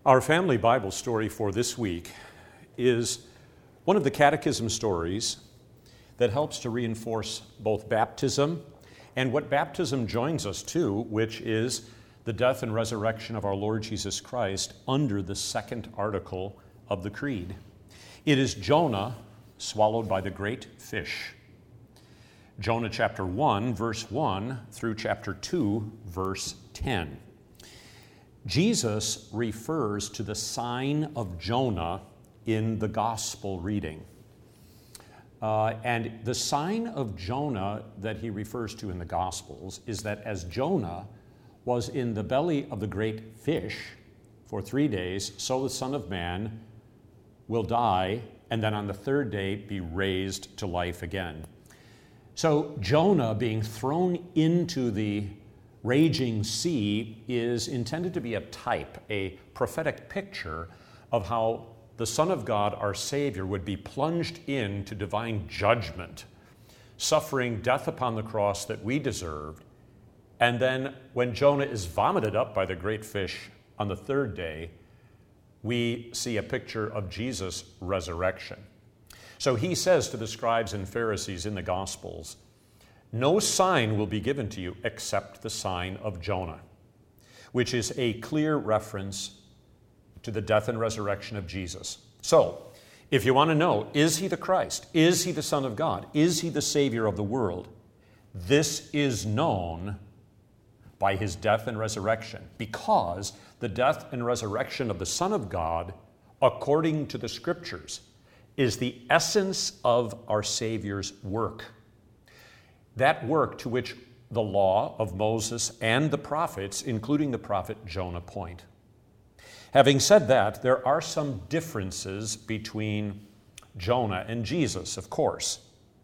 Our family Bible story for this week is one of the catechism stories that helps to reinforce both baptism and what baptism joins us to, which is the death and resurrection of our Lord Jesus Christ under the second article of the Creed. It is Jonah swallowed by the great fish. Jonah chapter 1, verse 1 through chapter 2, verse 10. Jesus refers to the sign of Jonah in the gospel reading. And the sign of Jonah that he refers to in the Gospels is that as Jonah was in the belly of the great fish for 3 days, so the Son of Man will die, and then on the third day be raised to life again. So Jonah being thrown into the raging sea is intended to be a type, a prophetic picture of how the Son of God, our Savior, would be plunged into divine judgment, suffering death upon the cross that we deserved. And then when Jonah is vomited up by the great fish on the third day, we see a picture of Jesus' resurrection. So he says to the scribes and Pharisees in the Gospels, "No sign will be given to you except the sign of Jonah," which is a clear reference to the death and resurrection of Jesus. So, if you want to know, is he the Christ? Is he the Son of God? Is he the Savior of the world? This is known by his death and resurrection, because the death and resurrection of the Son of God, according to the Scriptures, is the essence of our Savior's work. That work to which the law of Moses and the prophets, including the prophet Jonah, point. Having said that, there are some differences between Jonah and Jesus, of course.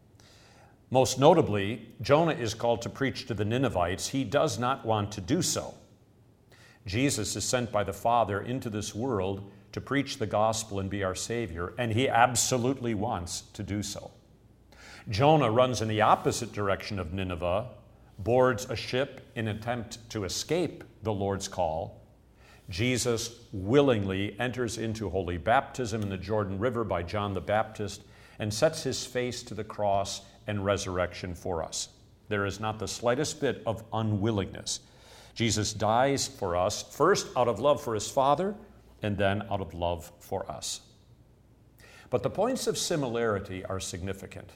Most notably, Jonah is called to preach to the Ninevites. He does not want to do so. Jesus is sent by the Father into this world to preach the gospel and be our Savior, and he absolutely wants to do so. Jonah runs in the opposite direction of Nineveh, boards a ship in an attempt to escape the Lord's call. Jesus willingly enters into holy baptism in the Jordan River by John the Baptist and sets his face to the cross and resurrection for us. There is not the slightest bit of unwillingness. Jesus dies for us, first out of love for his Father, and then out of love for us. But the points of similarity are significant.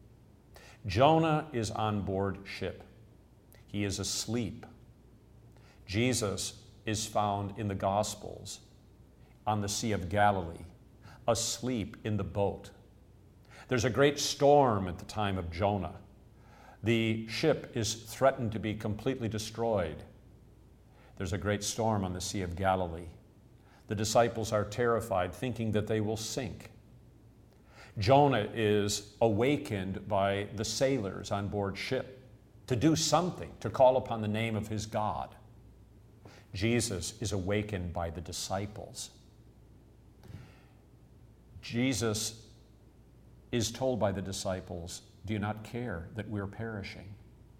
Jonah is on board ship. He is asleep. Jesus is found in the Gospels on the Sea of Galilee, asleep in the boat. There's a great storm at the time of Jonah. The ship is threatened to be completely destroyed. There's a great storm on the Sea of Galilee. The disciples are terrified, thinking that they will sink. Jonah is awakened by the sailors on board ship to do something, to call upon the name of his God. Jesus is awakened by the disciples. Jesus is told by the disciples, "Do you not care that we're perishing?"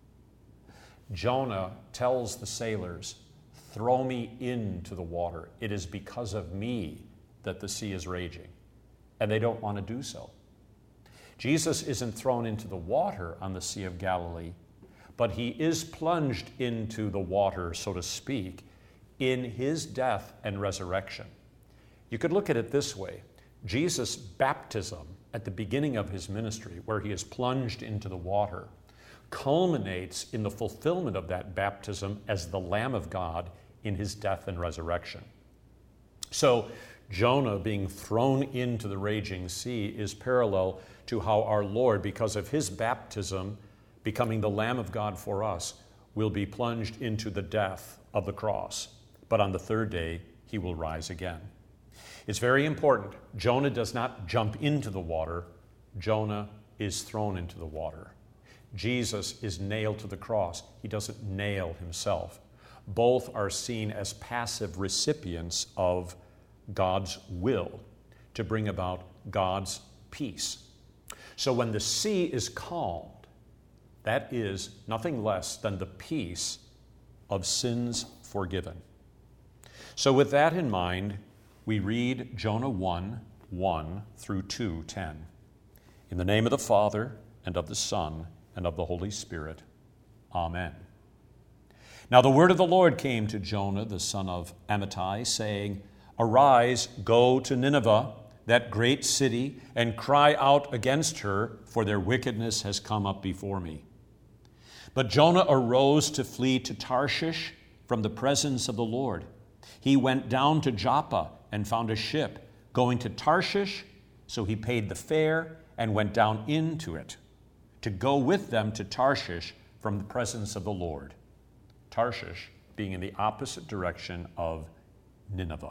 Jonah tells the sailors, "Throw me into the water. It is because of me that the sea is raging." And they don't want to do so. Jesus isn't thrown into the water on the Sea of Galilee, but he is plunged into the water, so to speak, in his death and resurrection. You could look at it this way. Jesus' baptism at the beginning of his ministry, where he is plunged into the water, culminates in the fulfillment of that baptism as the Lamb of God in his death and resurrection. So, Jonah being thrown into the raging sea is parallel to how our Lord, because of his baptism, becoming the Lamb of God for us, will be plunged into the death of the cross. But on the third day, he will rise again. It's very important. Jonah does not jump into the water. Jonah is thrown into the water. Jesus is nailed to the cross. He doesn't nail himself. Both are seen as passive recipients of God's will to bring about God's peace. So when the sea is calmed, that is nothing less than the peace of sins forgiven. So with that in mind, we read Jonah 1:1 through 2:10. In the name of the Father, and of the Son, and of the Holy Spirit. Amen. Now the word of the Lord came to Jonah, the son of Amittai, saying, Arise, go to Nineveh, that great city, and cry out against her, for their wickedness has come up before me. But Jonah arose to flee to Tarshish from the presence of the Lord. He went down to Joppa and found a ship going to Tarshish, so he paid the fare and went down into it, to go with them to Tarshish from the presence of the Lord. Tarshish being in the opposite direction of Nineveh.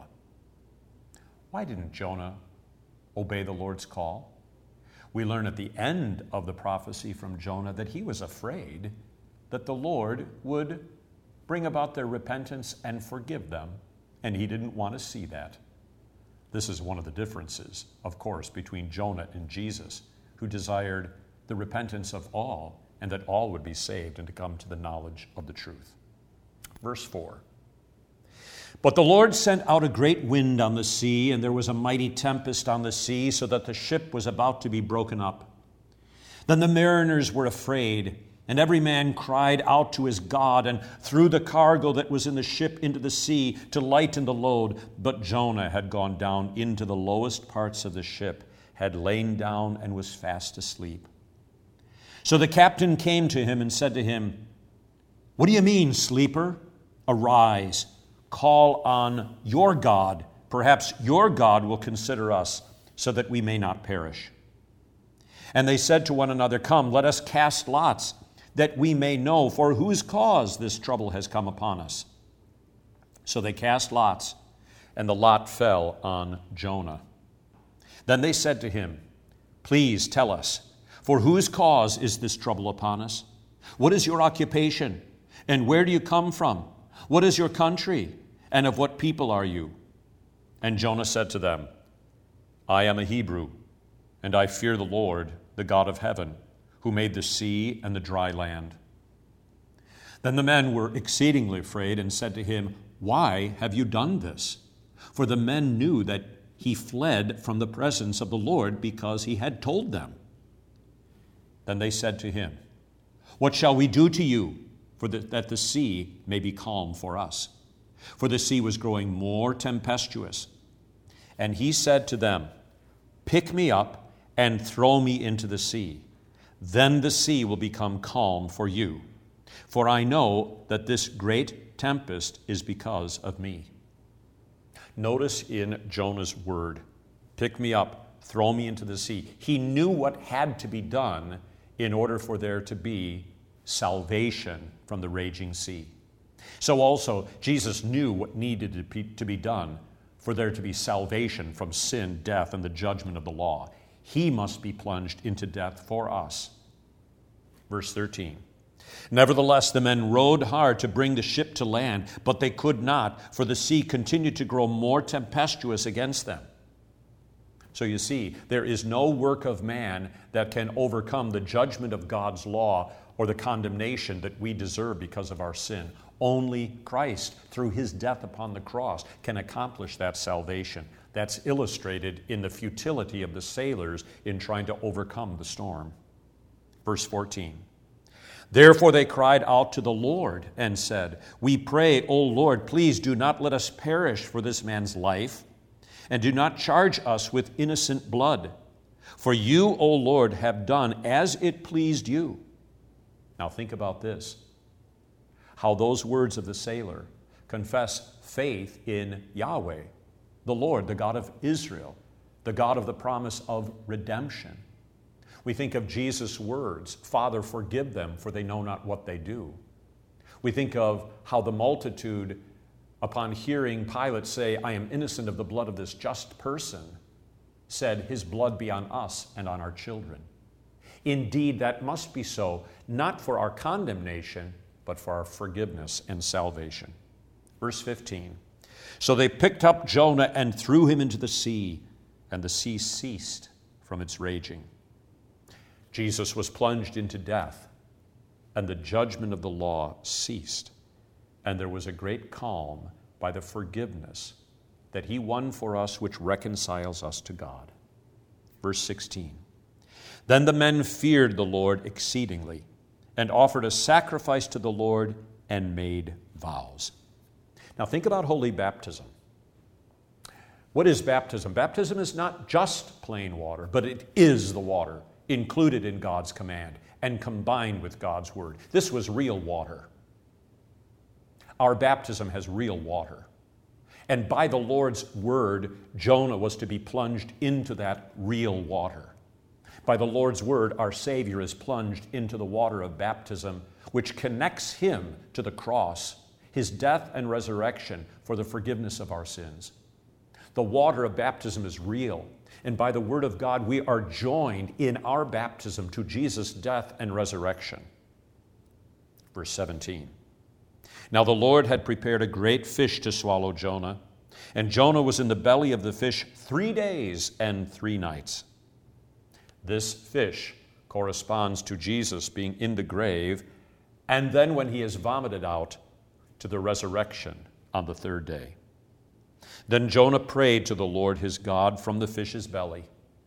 Why didn't Jonah obey the Lord's call? We learn at the end of the prophecy from Jonah that he was afraid that the Lord would bring about their repentance and forgive them, and he didn't want to see that. This is one of the differences, of course, between Jonah and Jesus, who desired the repentance of all, and that all would be saved and to come to the knowledge of the truth. Verse 4. But the Lord sent out a great wind on the sea, and there was a mighty tempest on the sea, so that the ship was about to be broken up. Then the mariners were afraid, and every man cried out to his God, and threw the cargo that was in the ship into the sea to lighten the load. But Jonah had gone down into the lowest parts of the ship, had lain down, and was fast asleep. So the captain came to him and said to him, What do you mean, sleeper? Arise, call on your God. Perhaps your God will consider us, so that we may not perish. And they said to one another, Come, let us cast lots, that we may know for whose cause this trouble has come upon us. So they cast lots, and the lot fell on Jonah. Then they said to him, Please tell us, for whose cause is this trouble upon us? What is your occupation? And where do you come from? What is your country? And of what people are you? And Jonah said to them, I am a Hebrew, and I fear the Lord, the God of heaven, who made the sea and the dry land. Then the men were exceedingly afraid and said to him, Why have you done this? For the men knew that he fled from the presence of the Lord because he had told them. Then they said to him, What shall we do to you, that the sea may be calm for us? For the sea was growing more tempestuous. And he said to them, Pick me up and throw me into the sea. Then the sea will become calm for you. For I know that this great tempest is because of me. Notice in Jonah's word, pick me up, throw me into the sea. He knew what had to be done in order for there to be salvation from the raging sea. So also, Jesus knew what needed to be done for there to be salvation from sin, death, and the judgment of the law. He must be plunged into death for us. Verse 13. Nevertheless, the men rowed hard to bring the ship to land, but they could not, for the sea continued to grow more tempestuous against them. So you see, there is no work of man that can overcome the judgment of God's law or the condemnation that we deserve because of our sin. Only Christ, through his death upon the cross, can accomplish that salvation. That's illustrated in the futility of the sailors in trying to overcome the storm. Verse 14. Therefore they cried out to the Lord and said, We pray, O Lord, please do not let us perish for this man's life, and do not charge us with innocent blood. For you, O Lord, have done as it pleased you. Now think about this. How those words of the sailor confess faith in Yahweh, the Lord, the God of Israel, the God of the promise of redemption. We think of Jesus' words, Father, forgive them, for they know not what they do. We think of how the multitude, upon hearing Pilate say, I am innocent of the blood of this just person, said, His blood be on us and on our children. Indeed, that must be so, not for our condemnation, but for our forgiveness and salvation. Verse 15. So they picked up Jonah and threw him into the sea, and the sea ceased from its raging. Jesus was plunged into death, and the judgment of the law ceased, and there was a great calm by the forgiveness that he won for us, which reconciles us to God. Verse 16. Then the men feared the Lord exceedingly, and offered a sacrifice to the Lord, and made vows. Now think about holy baptism. What is baptism? Baptism is not just plain water, but it is the water included in God's command and combined with God's word. This was real water. Our baptism has real water. And by the Lord's word, Jonah was to be plunged into that real water. By the Lord's word, our Savior is plunged into the water of baptism, which connects him to the cross, his death and resurrection for the forgiveness of our sins. The water of baptism is real, and by the word of God, we are joined in our baptism to Jesus' death and resurrection. Verse 17. Now the Lord had prepared a great fish to swallow Jonah, and Jonah was in the belly of the fish 3 days and 3 nights. This fish corresponds to Jesus being in the grave, and then when he is vomited out, to the resurrection on the 3rd day. Then Jonah prayed to the Lord his God from the fish's belly.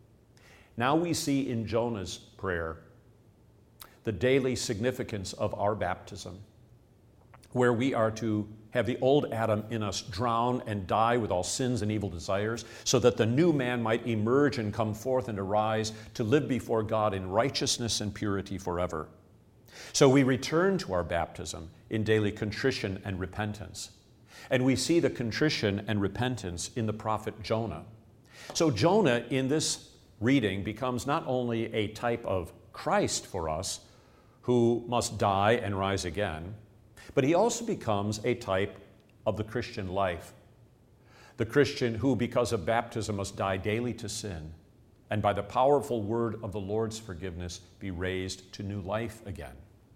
Now we see in Jonah's prayer the daily significance of our baptism, where we are to have the old Adam in us drown and die with all sins and evil desires, so that the new man might emerge and come forth and arise to live before God in righteousness and purity forever. So we return to our baptism in daily contrition and repentance. And we see the contrition and repentance in the prophet Jonah. So Jonah, in this reading, becomes not only a type of Christ for us, who must die and rise again, but he also becomes a type of the Christian life. The Christian who, because of baptism, must die daily to sin, and by the powerful word of the Lord's forgiveness, be raised to new life again.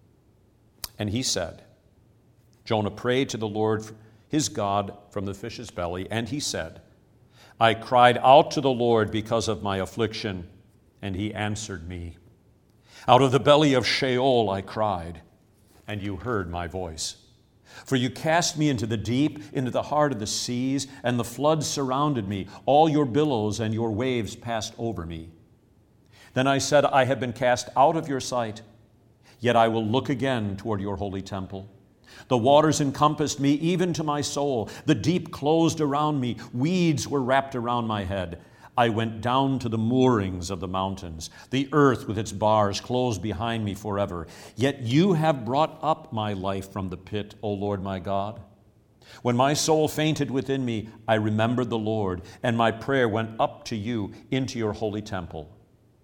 And he said, Jonah prayed to the Lord his God from the fish's belly, and he said, I cried out to the Lord because of my affliction, and he answered me. Out of the belly of Sheol I cried, and you heard my voice. For you cast me into the deep, into the heart of the seas, and the floods surrounded me. All your billows and your waves passed over me. Then I said, I have been cast out of your sight, yet I will look again toward your holy temple. The waters encompassed me, even to my soul. The deep closed around me. Weeds were wrapped around my head. I went down to the moorings of the mountains. The earth with its bars closed behind me forever. Yet you have brought up my life from the pit, O Lord my God. When my soul fainted within me, I remembered the Lord, and my prayer went up to you into your holy temple.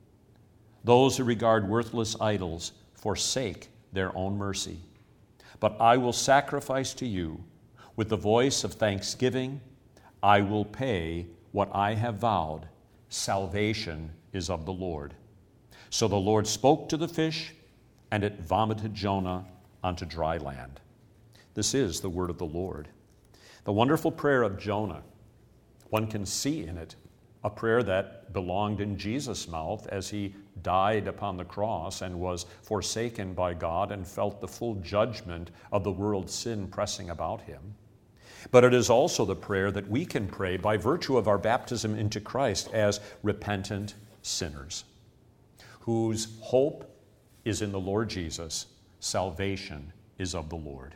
Those who regard worthless idols forsake their own mercy. But I will sacrifice to you with the voice of thanksgiving. I will pay what I have vowed. Salvation is of the Lord. So the Lord spoke to the fish, and it vomited Jonah onto dry land. This is the word of the Lord. The wonderful prayer of Jonah, one can see in it a prayer that belonged in Jesus' mouth as he died upon the cross and was forsaken by God and felt the full judgment of the world's sin pressing about him. But it is also the prayer that we can pray by virtue of our baptism into Christ as repentant sinners, whose hope is in the Lord Jesus. Salvation is of the Lord.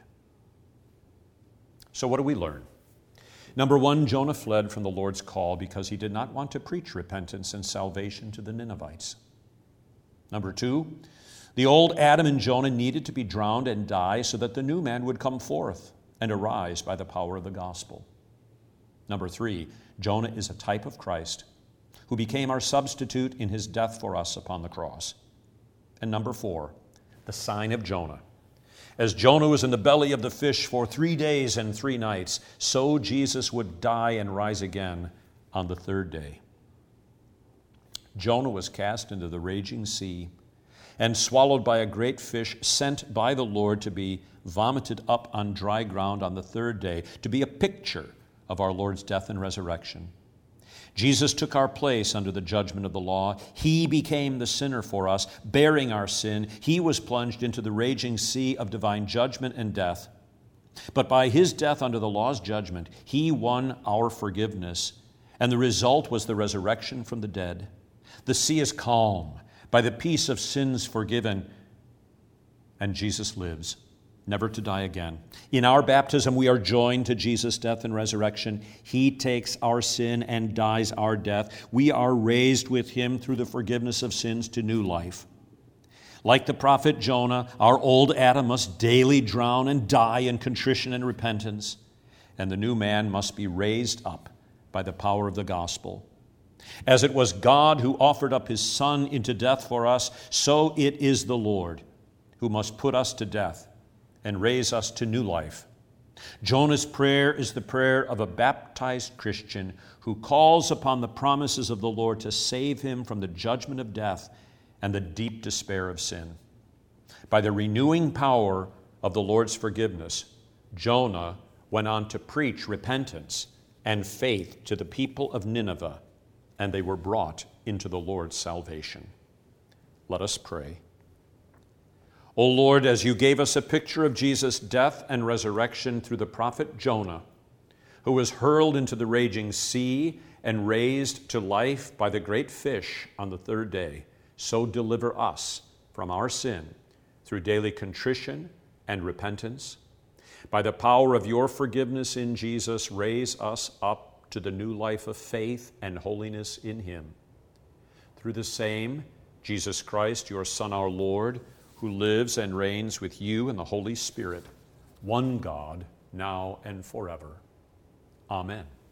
So what do we learn? Number one, Jonah fled from the Lord's call because he did not want to preach repentance and salvation to the Ninevites. Number two, the old Adam and Jonah needed to be drowned and die so that the new man would come forth and arise by the power of the gospel. Number three, Jonah is a type of Christ who became our substitute in his death for us upon the cross. And number four, the sign of Jonah. As Jonah was in the belly of the fish for 3 days and 3 nights, so Jesus would die and rise again on the 3rd day. Jonah was cast into the raging sea and swallowed by a great fish sent by the Lord to be vomited up on dry ground on the 3rd day, to be a picture of our Lord's death and resurrection. Jesus took our place under the judgment of the law. He became the sinner for us, bearing our sin. He was plunged into the raging sea of divine judgment and death. But by his death under the law's judgment, he won our forgiveness, and the result was the resurrection from the dead. The sea is calm by the peace of sins forgiven, and Jesus lives, never to die again. In our baptism, we are joined to Jesus' death and resurrection. He takes our sin and dies our death. We are raised with him through the forgiveness of sins to new life. Like the prophet Jonah, our old Adam must daily drown and die in contrition and repentance, and the new man must be raised up by the power of the gospel. As it was God who offered up his Son into death for us, so it is the Lord who must put us to death and raise us to new life. Jonah's prayer is the prayer of a baptized Christian who calls upon the promises of the Lord to save him from the judgment of death and the deep despair of sin. By the renewing power of the Lord's forgiveness, Jonah went on to preach repentance and faith to the people of Nineveh, and they were brought into the Lord's salvation. Let us pray. O Lord, as you gave us a picture of Jesus' death and resurrection through the prophet Jonah, who was hurled into the raging sea and raised to life by the great fish on the third day, so deliver us from our sin through daily contrition and repentance. By the power of your forgiveness in Jesus, raise us up to the new life of faith and holiness in him. Through the same Jesus Christ, your Son, our Lord, who lives and reigns with you in the Holy Spirit, one God, now and forever. Amen.